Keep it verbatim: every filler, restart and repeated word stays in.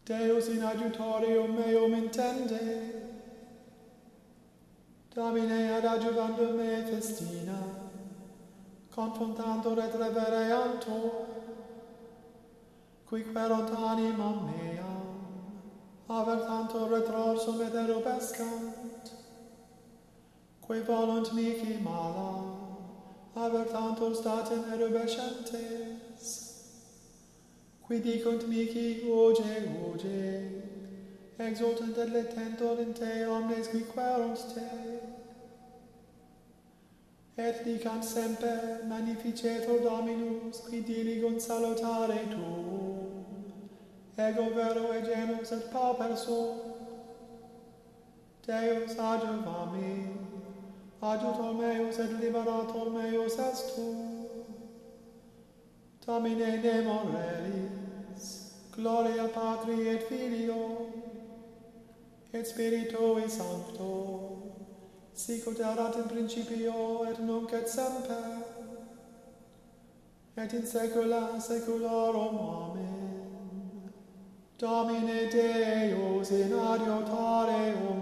Deus in adjutorium meum intende, Domine ad adjuvandum me festina, confrontantur et revereantur, qui querunt animam meam, avertantur retrorsum et erubescant, qui volunt mihi malam, avertantur statim erubescentes, qui dicunt mihi uge, uge, exultant et latentur in te omnes qui querunt te, et dicant semper magnificetur Dominus, qui diligunt salutare tuum, ego vero e genus et pauper sum. Deus adjuva me, adjutor meus et liberator meus est tu. Domine ne morelis, gloria Patri et Filio, et Spiritui Sancto, sicut erat in principio et nunc et semper, et in saecula saeculorum. Amen. Domine Deus in adjutorium